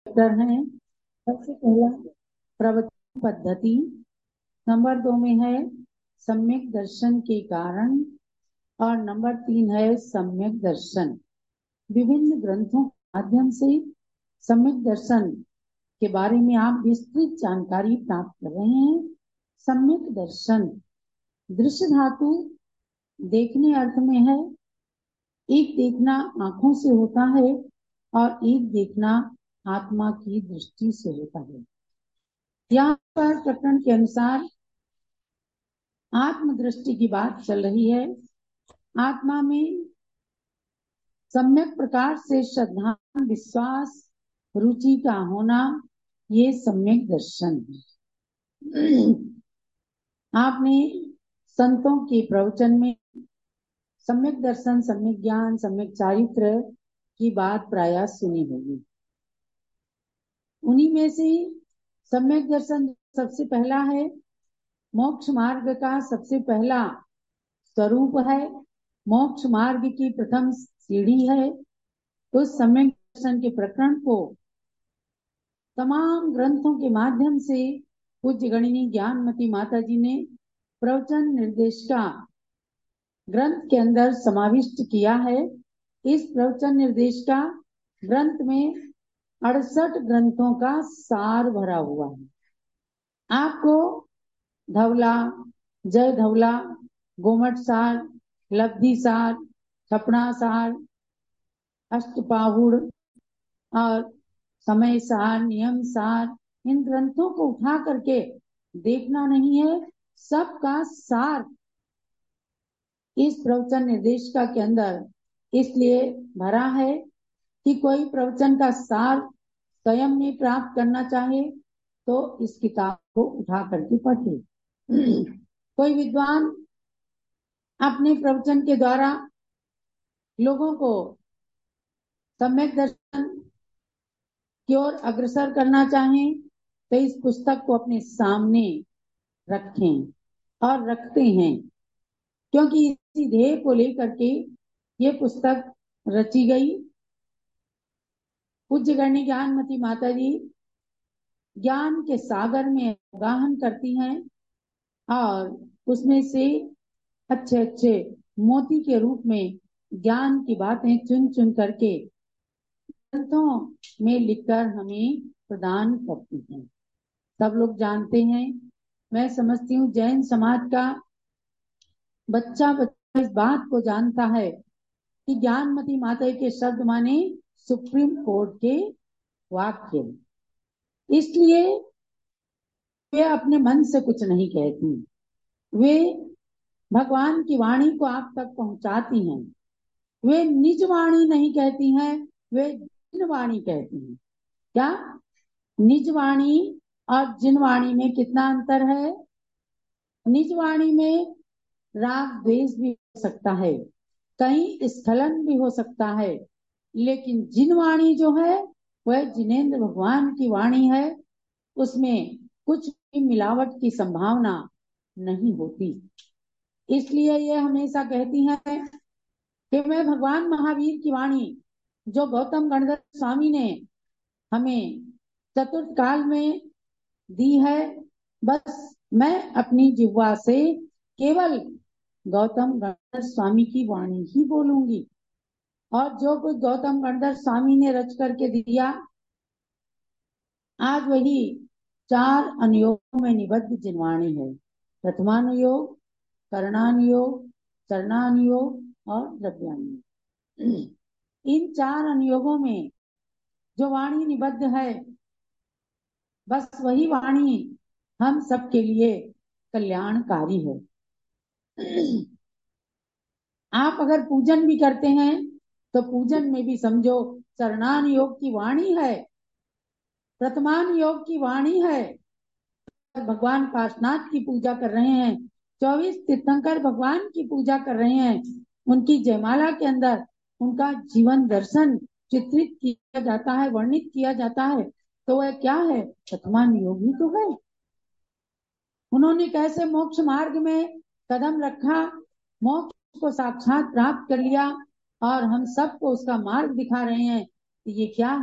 उत्तर है। सबसे पहला प्रवचन पद्धति, नंबर 2 में है सम्यक दर्शन के कारण, और नंबर 3 है सम्यक दर्शन। विभिन्न ग्रंथों के माध्यम से सम्यक दर्शन के बारे में आप विस्तृत जानकारी प्राप्त कर रहे हैं। सम्यक दर्शन दृश्य धातु देखने अर्थ में है। एक देखना आंखों से होता है और एक देखना आत्मा की दृष्टि से होता है। यहाँ पर प्रकरण के अनुसार आत्म दृष्टि की बात चल रही है। आत्मा में सम्यक प्रकार से श्रद्धा, विश्वास, रुचि का होना, ये सम्यक दर्शन है। आपने संतों के प्रवचन में सम्यक दर्शन, सम्यक ज्ञान, सम्यक चारित्र की बात प्रायः सुनी होगी। उन्हीं में से सम्यक दर्शन सबसे पहला है, मोक्ष मार्ग का सबसे पहला स्वरूप है, मोक्ष मार्ग की प्रथम सीढ़ी है। उस सम्यक दर्शन के प्रकरण को तमाम ग्रंथों के माध्यम से पूज्य गणिनी ज्ञानमती माता जी ने प्रवचन निर्देशिका ग्रंथ के अंदर समाविष्ट किया है। इस प्रवचन निर्देशिका ग्रंथ में 68 ग्रंथों का सार भरा हुआ है। आपको धवला, जय धवला, गोमट सार, लब्धि सार, छपड़ा सार, अष्टपाहुड़ और समय सार, नियम सार, इन ग्रंथों को उठा करके देखना नहीं है, सबका सार इस प्रवचन निर्देशिका के अंदर इसलिए भरा है कि कोई प्रवचन का सार स्वयं में प्राप्त करना चाहे तो इस किताब को उठा करके पढ़े। कोई विद्वान अपने प्रवचन के द्वारा लोगों को सम्यक दर्शन की ओर अग्रसर करना चाहें तो इस पुस्तक को अपने सामने रखें और रखते हैं, क्योंकि इसी ध्येय को लेकर के ये पुस्तक रची गई। पूज्य गणिनी ज्ञानमती माता जी ज्ञान के सागर में अवगाहन करती हैं और उसमें से अच्छे अच्छे मोती के रूप में ज्ञान की बातें चुन चुन करके ग्रंथों में लिखकर हमें प्रदान करती हैं। सब लोग जानते हैं, मैं समझती हूँ जैन समाज का बच्चा बच्चा इस बात को जानता है कि ज्ञानमती माता के शब्द माने सुप्रीम कोर्ट के वाक्य। इसलिए वे अपने मन से कुछ नहीं कहती, वे भगवान की वाणी को आप तक पहुंचाती हैं। वे निज वाणी नहीं कहती हैं, वे जिन वाणी कहती हैं। क्या निज वाणी और जिन वाणी में कितना अंतर है? निज वाणी में राग द्वेष भी हो सकता है, कहीं स्खलन भी हो सकता है, लेकिन जिन वाणी जो है वह जिनेंद्र भगवान की वाणी है, उसमें कुछ भी मिलावट की संभावना नहीं होती। इसलिए ये हमेशा कहती हैं कि मैं भगवान महावीर की वाणी जो गौतम गणधर स्वामी ने हमें चतुर्थ काल में दी है, बस मैं अपनी जिह्वा से केवल गौतम गणधर स्वामी की वाणी ही बोलूंगी, और जो कुछ गौतम गणधर स्वामी ने रच करके दिया आज वही 4 अनुयोगों में निबद्ध जिनवाणी है। प्रथमानुयोग, करणानुयोग, चरणानुयोग और द्रव्यानुयोग। इन 4 अनुयोगों में जो वाणी निबद्ध है, बस वही वाणी हम सबके लिए कल्याणकारी है। आप अगर पूजन भी करते हैं तो पूजन में भी समझो चरणान योग की वाणी है, प्रथमान योग की वाणी है। भगवान पार्श्वनाथ की पूजा कर रहे हैं, 24 तीर्थंकर भगवान की पूजा कर रहे हैं, उनकी जयमाला के अंदर उनका जीवन दर्शन चित्रित किया जाता है, वर्णित किया जाता है, तो वह क्या है? प्रथमान योग ही तो है। उन्होंने कैसे मोक्ष मार्ग में कदम रखा, मोक्ष को साक्षात प्राप्त कर लिया और हम सबको उसका मार्ग दिखा रहे हैं। ये क्या है?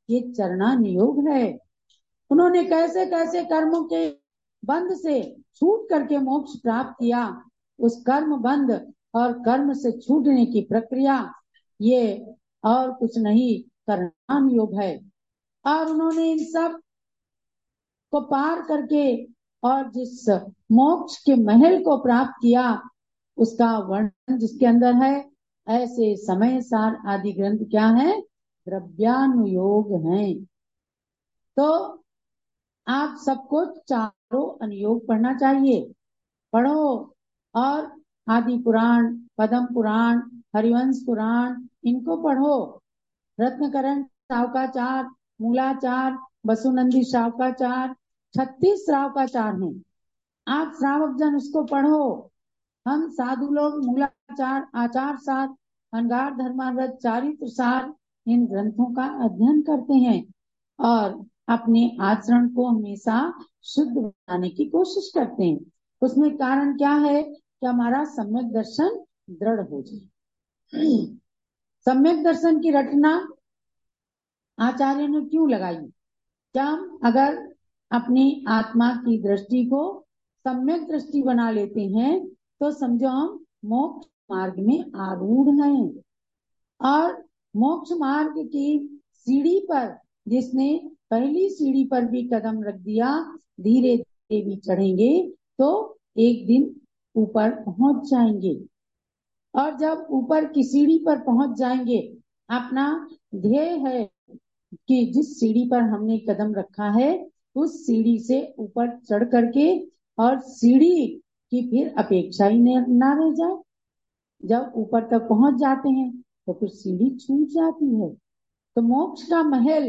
ये चरणानुयोग है। उन्होंने कैसे कैसे कर्मों के बंध से छूट करके मोक्ष प्राप्त किया, उस कर्म बंध और कर्म से छूटने की प्रक्रिया ये और कुछ नहीं, कर्मानुयोग है। और उन्होंने इन सब को पार करके और जिस मोक्ष के महल को प्राप्त किया, उसका वर्णन जिसके अंदर है, ऐसे समय सार आदि ग्रंथ क्या है, द्रव्यानुयोग हैं। तो आप सबको चारों अनुयोग पढ़ना चाहिए, पढ़ो। और आदि पुराण, पद्म पुराण, हरिवंश पुराण, इनको पढ़ो। रत्नकरण श्रावकाचार, मूलाचार, वसुनंदी श्रावकाचार, 36 श्रावकाचार हैं। आप श्रावक जन उसको पढ़ो। हम साधु लोग मूलाचार, आचार सार, अनगार धर्मावृत, चारित्र सार, इन ग्रंथों का अध्ययन करते हैं और अपने आचरण को हमेशा शुद्ध बनाने की कोशिश करते हैं। उसमें कारण क्या है कि हमारा सम्यक दर्शन दृढ़ हो जाए। सम्यक दर्शन की रचना आचार्य ने क्यों लगाई? क्या हम अगर अपनी आत्मा की दृष्टि को सम्यक दृष्टि बना लेते हैं तो समझो हम मोक्ष मार्ग में आरूढ़ हैं। और मोक्ष मार्ग की सीढ़ी पर जिसने पहली सीढ़ी पर भी कदम रख दिया, धीरे धीरे भी चढ़ेंगे तो एक दिन ऊपर पहुंच जाएंगे। और जब ऊपर की सीढ़ी पर पहुंच जाएंगे, अपना ध्येय है कि जिस सीढ़ी पर हमने कदम रखा है उस सीढ़ी से ऊपर चढ़ करके, और सीढ़ी की फिर अपेक्षा ही ना रह जाए। जब ऊपर तक पहुंच जाते हैं तो फिर सीढ़ी छूट जाती है। तो मोक्ष का महल,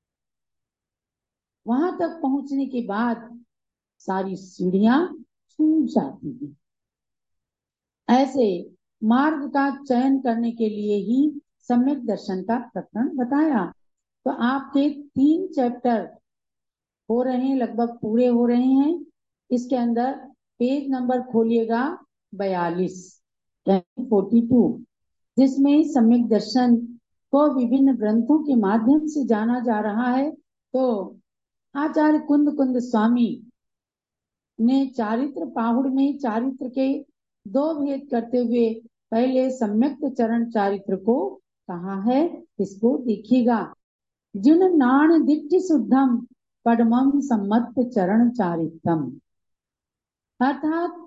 वहां तक पहुंचने के बाद सारी सीढ़ियां छूट जाती हैं। ऐसे मार्ग का चयन करने के लिए ही सम्यक दर्शन का प्रकरण बताया। तो आपके 3 चैप्टर हो रहे हैं, लगभग पूरे हो रहे हैं। इसके अंदर पेज नंबर खोलिएगा 42 यानी 42, जिसमें सम्यक दर्शन को विभिन्न ग्रंथों के माध्यम से जाना जा रहा है। तो आचार्य कुंद कुंद स्वामी ने चारित्र पाहुड़ में चारित्र के 2 भेद करते हुए पहले सम्यक चरण चारित्र को कहा है। इसको देखिएगा। जिन नाण दिट्टि शुद्धम पद्मम सम्मत चरण चारित्रम, अर्थात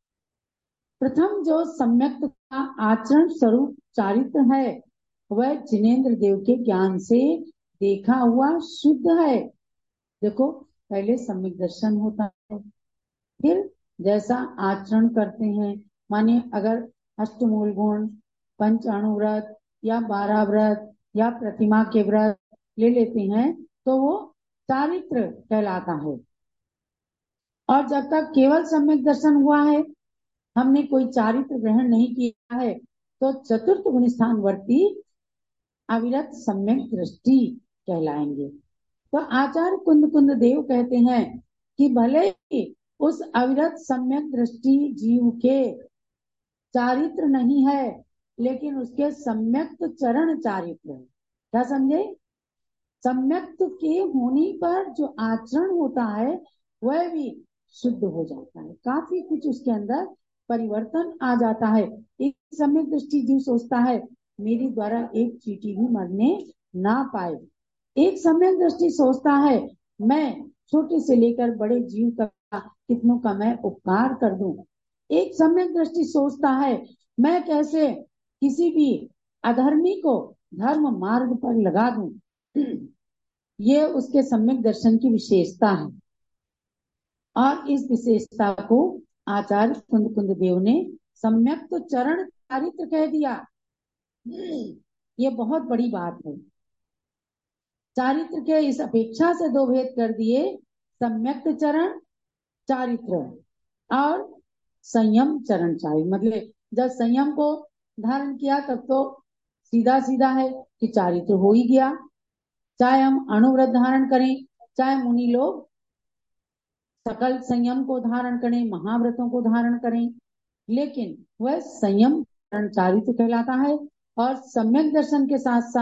प्रथम जो सम्यक का आचरण स्वरूप चारित्र है वह जिनेन्द्र देव के ज्ञान से देखा हुआ शुद्ध है। देखो, पहले सम्यक दर्शन होता है, फिर जैसा आचरण करते हैं, माने अगर अष्टमूल गुण, पंचाणु व्रत या 12 व्रत या प्रतिमा के व्रत ले लेते हैं तो वो चारित्र कहलाता है। और जब तक केवल सम्यक दर्शन हुआ है, हमने कोई चारित्र ग्रहण नहीं किया है, तो चतुर्थ गुण स्थान वर्ती अविरत सम्यक दृष्टि कहलाएंगे। तो आचार्य कुंद कुंद देव कहते हैं कि भले ही उस अविरत सम्यक दृष्टि जीव के चारित्र नहीं है, लेकिन उसके सम्यक चरण चारित्र है। क्या समझे? सम्यक के होने पर जो आचरण होता है वह भी शुद्ध हो जाता है, काफी कुछ उसके अंदर परिवर्तन आ जाता है। एक सम्यक दृष्टि जीव सोचता है मेरे द्वारा एक चींटी भी मरने ना पाए। एक सम्यक दृष्टि सोचता है मैं छोटे से लेकर बड़े जीव का कितनों का मैं उपकार कर दूं। एक सम्यक दृष्टि सोचता है मैं कैसे किसी भी अधर्मी को धर्म मार्ग पर लगा दूं। ये उसके सम्यक दर्शन की विशेषता है। और इस विशेषता को आचार्य कुंद कुंद देव ने सम्यक तो चरण चारित्र कह दिया। ये बहुत बड़ी बात है। चारित्र के इस अपेक्षा से 2 भेद कर दिए, सम्यक चरण चारित्र और संयम चरण चारित्र। मतलब जब संयम को धारण किया तब तो सीधा सीधा है कि चारित्र हो ही गया। चाहे हम अणुव्रत धारण करें, चाहे मुनि लोग सकल संयम को धारण करें, महाव्रतों को धारण करें, लेकिन वह संयम चरण चारित्र कहलाता है। और सम्यक दर्शन के साथ साथ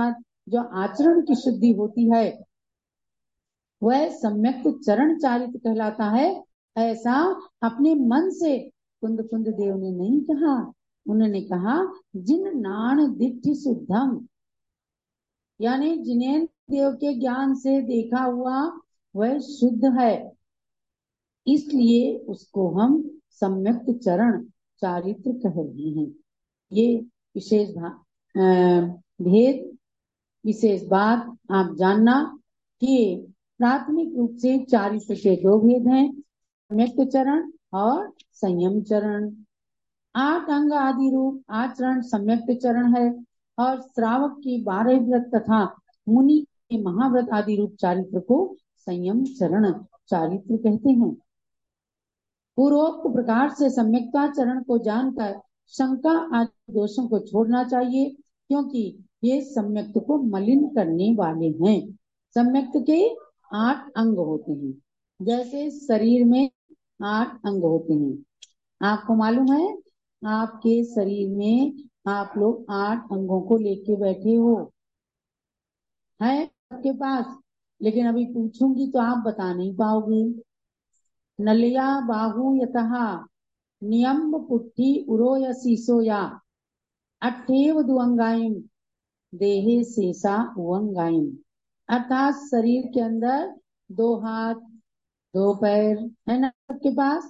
जो आचरण की शुद्धि होती है वह सम्यक चरण चारित्र कहलाता है। ऐसा अपने मन से कुंद कुंद देव ने नहीं कहा। उन्होंने कहा जिन नाण दिट्ठि शुद्धम, यानी जिन्हें देव के ज्ञान से देखा हुआ वह शुद्ध है, इसलिए उसको हम सम्यक चरण चारित्र कह रहे हैं। ये विशेष भेद, विशेष बात आप जानना कि प्राथमिक रूप से चारित्र के दो भेद हैं, सम्यक चरण और संयम चरण। 8 अंग आदि रूप आचरण सम्यक चरण है और श्रावक की 12 व्रत तथा मुनि के महाव्रत आदि रूप चारित्र को संयम चरण चारित्र कहते हैं। पूर्वोक्त प्रकार से सम्यक्ता चरण को जानकर शंका आदि दोषों को छोड़ना चाहिए, क्योंकि ये सम्यक्त को मलिन करने वाले हैं। सम्यक्त के 8 अंग होते हैं, जैसे शरीर में 8 अंग होते हैं। आपको मालूम है आपके शरीर में आप लोग 8 अंगों को लेके बैठे हो, है आपके पास, लेकिन अभी पूछूंगी तो आप बता नहीं पाओगे। नलिया बाहु यतः नियम पुट्ठी उरो या सीसो या अट्ठेव दुअंगाइम देहे शेषा उअंगाइम, अर्थात शरीर के अंदर 2 हाथ 2 पैर है ना सबके पास।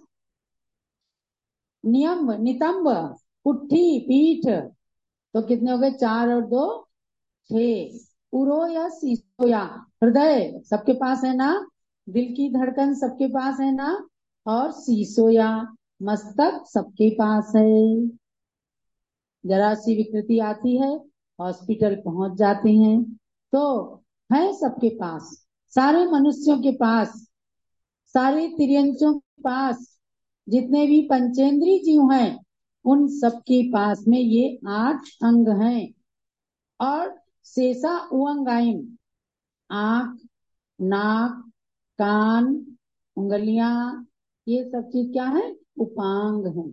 नियम नितंब पुट्ठी पीठ, तो कितने हो गए 4 और 2 6। उरो या सीसो या हृदय सबके पास है ना, दिल की धड़कन सबके पास है ना, और सीसो या मस्तक सबके पास है। जरा सी विकृति आती है हॉस्पिटल पहुंच जाते हैं, तो है सबके पास, सारे मनुष्यों के पास, सारे तिर्यंचों के पास, जितने भी पंचेंद्रीय जीव हैं उन सबके पास में ये 8 अंग हैं। और शेषा उअंगाइम, आंख नाक कान उंगलियां, ये सब चीज क्या है, उपांग है।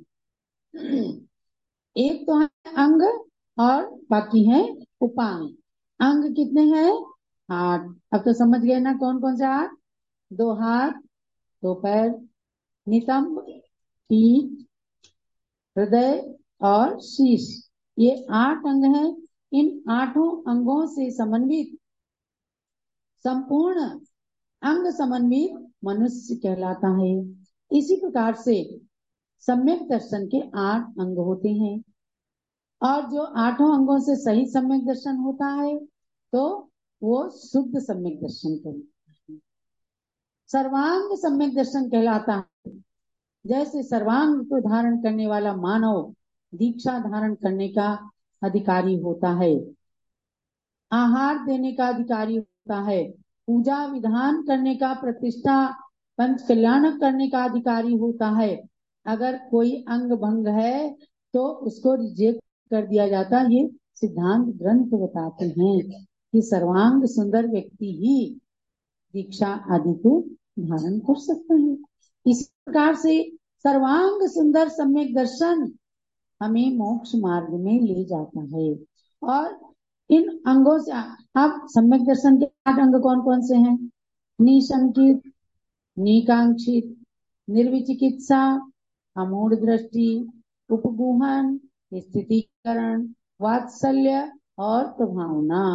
एक तो है अंग और बाकी है उपांग। अंग कितने हैं 8। अब तो समझ गए ना कौन कौन से 8, 2 हाथ 2 पैर, नितंब पीठ हृदय और शीश, ये 8 अंग हैं। इन 8 अंगों से समन्वित संपूर्ण अंग समन्वित मनुष्य कहलाता है। इसी प्रकार से सम्यक दर्शन के 8 अंग होते हैं, और जो 8 अंगों से सही सम्यक दर्शन होता है तो वो शुद्ध सम्यक दर्शन कहलाता है। सर्वांग सम्यक दर्शन कहलाता है। जैसे सर्वांग को धारण करने वाला मानव दीक्षा धारण करने का अधिकारी होता है, आहार देने का अधिकारी होता है, पूजा विधान करने का, प्रतिष्ठा पंच कल्याण करने का अधिकारी होता है। अगर कोई अंग भंग है तो उसको रिजेक्ट कर दिया जाता है। ये सिद्धांत ग्रंथ बताते हैं कि सर्वांग सुंदर व्यक्ति ही दीक्षा आदि को धारण कर सकता है। इस प्रकार से सर्वांग सुंदर सम्यक दर्शन हमें मोक्ष मार्ग में ले जाता है। और इन अंगों से अब सम्यक दर्शन के 8 अंग कौन कौन से हैं, निशंकित निकांक्षित निर्विचिकित्सा अमूढ़ दृष्टि उपगुहन स्थितिकरण वात्सल्य और प्रभावना,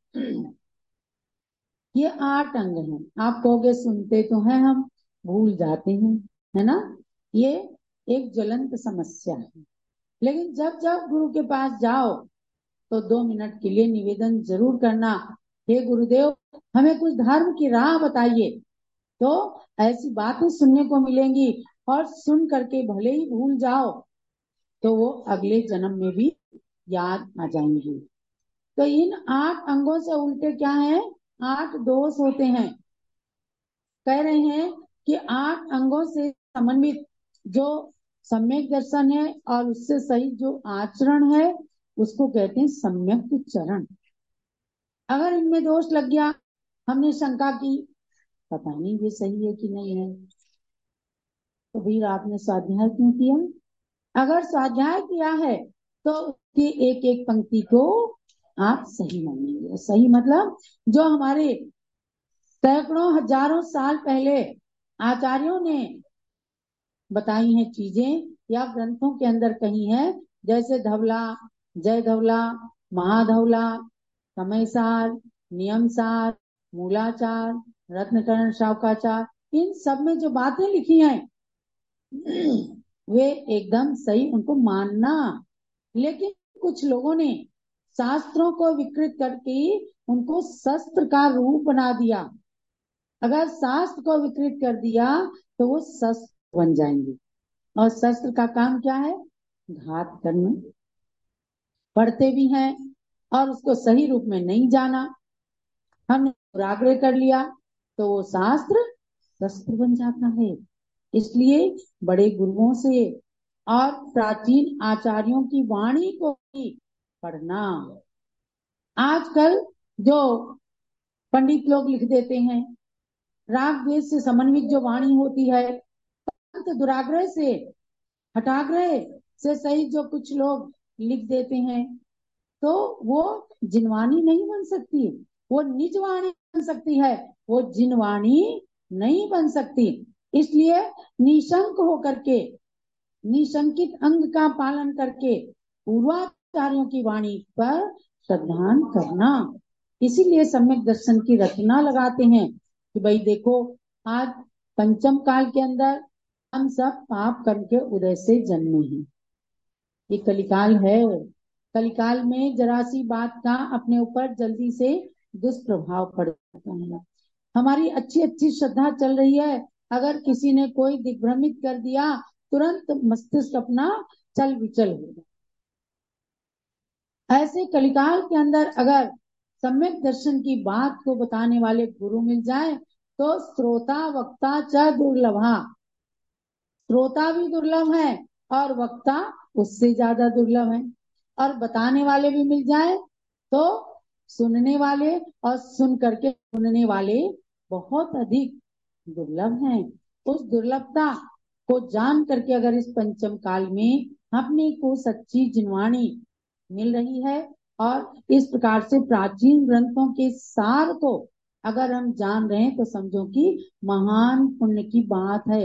ये 8 अंग हैं। आप कहोगे सुनते तो हैं हम भूल जाते हैं, है ना, ये एक ज्वलंत समस्या है। लेकिन जब जब गुरु के पास जाओ तो 2 मिनट के लिए निवेदन जरूर करना, हे गुरुदेव हमें कुछ धर्म की राह बताइए। तो ऐसी बातें सुनने को मिलेंगी, और सुन करके भले ही भूल जाओ तो वो अगले जन्म में भी याद आ जाएंगी। तो इन 8 अंगों से उल्टे क्या है, 8 दोष होते हैं। कह रहे हैं कि 8 अंगों से समन्वित जो सम्यक दर्शन है और उससे सही जो आचरण है उसको कहते हैं सम्यक चरण। अगर इनमें दोष लग गया, हमने शंका की पता नहीं ये सही है कि नहीं है, तो फिर आपने स्वाध्याय क्यों किया। अगर स्वाध्याय किया है तो उसकी एक एक पंक्ति को आप सही मानेंगे। सही मतलब जो हमारे सैकड़ों हजारों साल पहले आचार्यों ने बताई हैं चीजें या ग्रंथों के अंदर कही है, जैसे धवला, जय धवला, महाधवला, समयसार, नियमसार, मूलाचार, रत्नकरण शावकाचार, इन सब में जो बातें लिखी हैं वे एकदम सही, उनको मानना। लेकिन कुछ लोगों ने शास्त्रों को विकृत करके उनको शस्त्र का रूप बना दिया। अगर शास्त्र को विकृत कर दिया तो वो शस्त्र बन जाएंगे, और शस्त्र का काम क्या है? घात करना। पढ़ते भी हैं और उसको सही रूप में नहीं जाना, हमने दुराग्रह कर लिया तो वो शास्त्र शस्त्र बन जाता है। इसलिए बड़े गुरुओं से और प्राचीन आचार्यों की वाणी को भी पढ़ना। आजकल जो पंडित लोग लिख देते हैं, राग द्वेष से समन्वित जो वाणी होती है, तो दुराग्रह से, हठाग्रह से सही जो कुछ लोग लिख देते हैं, तो वो जिनवाणी नहीं बन सकती, वो निजवाणी बन सकती है, वो जिनवाणी नहीं बन सकती। इसलिए निशंक होकर के, निशंकित अंग का पालन करके पूर्वाचार्यों की वाणी पर श्रद्धान करना। इसीलिए सम्यक दर्शन की रचना लगाते हैं कि भाई देखो, आज पंचम काल के अंदर हम सब पाप करके उदय से जन्मे हैं। ये कलिकाल है। कलिकाल में जरा सी बात का अपने ऊपर जल्दी से दुष्प्रभाव पड़ जाता है। हमारी अच्छी अच्छी श्रद्धा चल रही है, अगर किसी ने कोई दिग्भ्रमित कर दिया, तुरंत मस्तिष्क अपना चल विचल हो। ऐसे कलिकाल के अंदर अगर सम्यक दर्शन की बात को बताने वाले गुरु मिल जाए तो श्रोता वक्ता च दुर्लभा, श्रोता भी दुर्लभ है और वक्ता उससे ज्यादा दुर्लभ है, और बताने वाले भी मिल जाए तो सुनने वाले और सुन करके सुनने वाले बहुत अधिक दुर्लभ हैं। उस दुर्लभता को जान करके अगर इस पंचम काल में अपने को सच्ची जिनवाणी मिल रही है और इस प्रकार से प्राचीन ग्रंथों के सार को अगर हम जान रहे हैं, तो समझो कि महान पुण्य की बात है।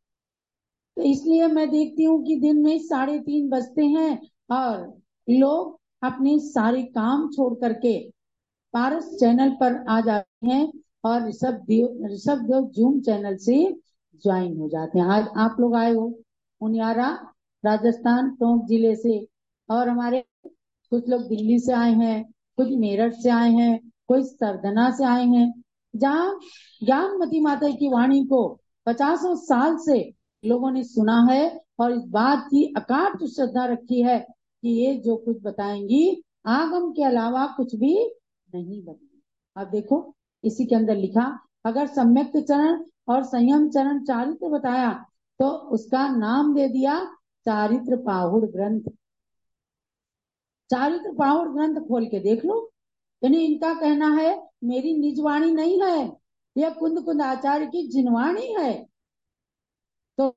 तो इसलिए मैं देखती हूँ कि दिन में 3:30 बजते हैं और लोग अपने सारे काम छोड़ करके पारस चैनल पर आ जाते हैं और ऋषभ देव जूम चैनल से ज्वाइन हो जाते हैं। आज आप लोग आए हो उनियारा, राजस्थान टोंक जिले से, और हमारे कुछ लोग दिल्ली से आए हैं, कुछ मेरठ से आए हैं, कोई सरदना से आए हैं, जहाँ ज्ञानमती माता की वाणी को 50 साल से लोगों ने सुना है और इस बात की अकाट श्रद्धा रखी है कि ये जो कुछ बताएंगी आगम के अलावा कुछ भी नहीं बनेगा। अब देखो इसी के अंदर लिखा, अगर सम्यक चरण और संयम चरण चारित्र बताया तो उसका नाम दे दिया चारित्र पाहुड़ ग्रंथ। चारित्र पाहुड़ ग्रंथ खोल के देख लो, यानी इनका कहना है मेरी निजवाणी नहीं है, यह कुंद कुंद आचार्य की जिनवाणी है। तो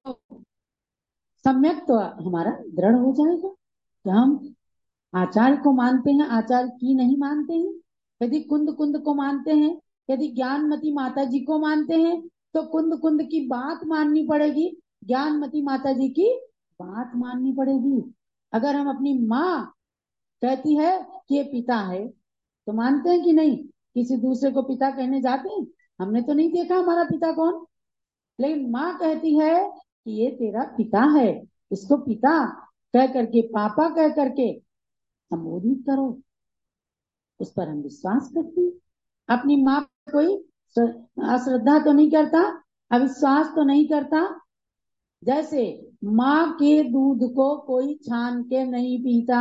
सम्यक तो हमारा दृढ़ हो जाएगा कि हम आचार्य को मानते हैं, आचार्य की नहीं मानते हैं। यदि कुंद कुंद को मानते हैं, यदि ज्ञानमती माता जी को मानते हैं, तो कुंद कुंद की बात माननी पड़ेगी, ज्ञानमती माता जी की बात माननी पड़ेगी। अगर हम अपनी माँ कहती है कि ये पिता है, तो मानते हैं कि नहीं? किसी दूसरे को पिता कहने जाते हैं? हमने तो नहीं देखा हमारा पिता कौन, लेकिन माँ कहती है कि ये तेरा पिता है, इसको पिता कह करके, पापा कह करके संबोधित करो। उस पर हम विश्वास करते हैं। अपनी माँ पर कोई अश्रद्धा तो नहीं करता, अविश्वास तो नहीं करता। जैसे माँ के दूध को कोई छान के नहीं पीता।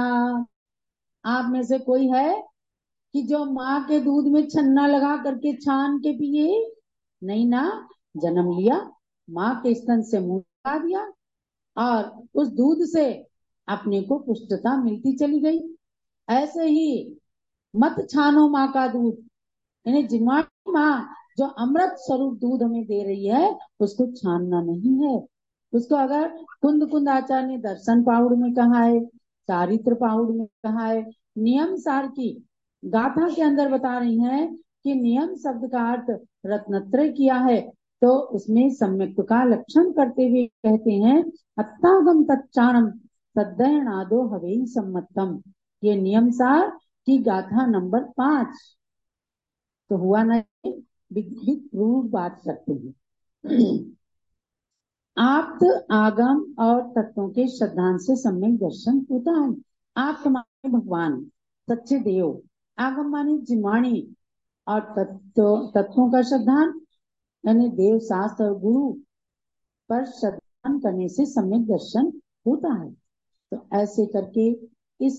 आप में से कोई है कि जो माँ के दूध में छन्ना लगा करके छान के पिए? नहीं ना। जन्म लिया, माँ के स्तन से मुंह लगा दिया और उस दूध से अपने को पुष्टता मिलती चली गई। ऐसे ही मत छानो माँ का दूध, यानी जिनवाणी माँ जो अमृत स्वरूप दूध हमें दे रही है, उसको छानना नहीं है। उसको अगर कुंद कुंद आचार्य ने दर्शन पाहुड़ में कहा है, चारित्र पाहुड़ में कहा है, नियम सार की गाथा के अंदर बता रही हैं कि नियम शब्द का अर्थ रत्नत्रय किया है, तो उसमें सम्यक्त्व का लक्षण करते हुए कहते हैं अत्तागम तच्चाणम तद्दयनादो हवेई सम्मतम। ये नियम सार की गाथा नंबर 5। तो हुआ नहीं, रूप बात करते हैं। आप्त आगम और तत्वों के श्रद्धांत से सम्यक दर्शन होता है। आप्त माने भगवान, सच्चे देव, आगम माने जिमाणी, और तत्वों का श्रद्धान यानी देव शास्त्र और गुरु पर श्रद्धान करने से सम्यक दर्शन होता है। तो ऐसे करके इस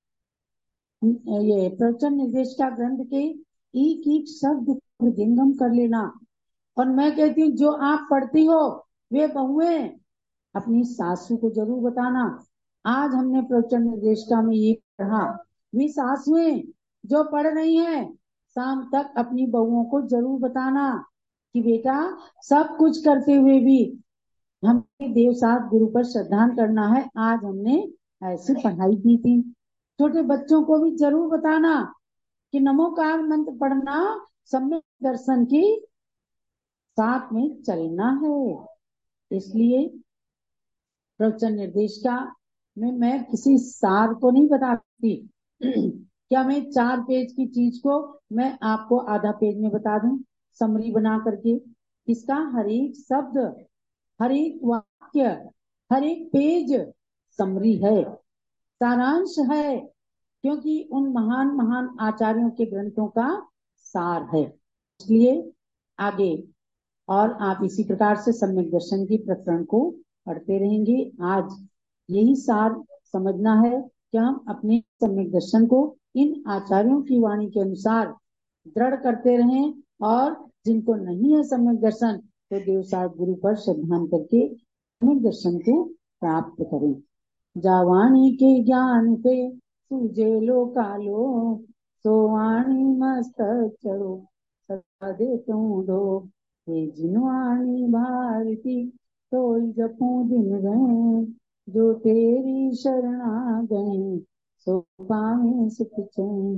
ये प्रवचन निर्देश का ग्रंथ के एक एक शब्द हृदयंगम कर लेना। और मैं कहती हूँ जो आप पढ़ती हो वे बहुएं अपनी सासू को जरूर बताना। आज हमने प्रवचन निर्देशिका में ये पढ़ा, वे सासुएं जो पढ़ रही हैं शाम तक अपनी बहुओं को जरूर बताना कि बेटा सब कुछ करते हुए भी हमें देव साथ गुरु पर श्रद्धान करना है। आज हमने ऐसी पढ़ाई की थी। छोटे बच्चों को भी जरूर बताना कि नमोकार मंत्र पढ़ना सम्यक दर्शन की साथ में चलना है। इसलिए प्रवचन निर्देशिका में मैं किसी सार को नहीं बताती। क्या मैं 4 पेज की चीज को मैं आपको आधा पेज में बता दूं समरी बना करके? इसका हर एक शब्द, हर एक वाक्य, हर एक पेज समरी है, सारांश है, क्योंकि उन महान महान आचार्यों के ग्रंथों का सार है। इसलिए आगे और आप इसी प्रकार से सम्यक दर्शन की प्रकरण को पढ़ते रहेंगे। आज यही सार समझना है कि हम अपने सम्यक दर्शन को इन आचार्यों की वाणी के अनुसार दृढ़ करते रहें, और जिनको नहीं है सम्यक दर्शन तो देवसार गुरु पर श्रद्धान करके सम्यक दर्शन को प्राप्त करें। जावाणी के ज्ञान पे सूझे लो कालो, सोवाणी मस्तक चढ़ो सदा दे तू दो। हे जिनवाणी भारती तो जपू दिन गए, जो तेरी शरणा गए सो पावे सुख चैन।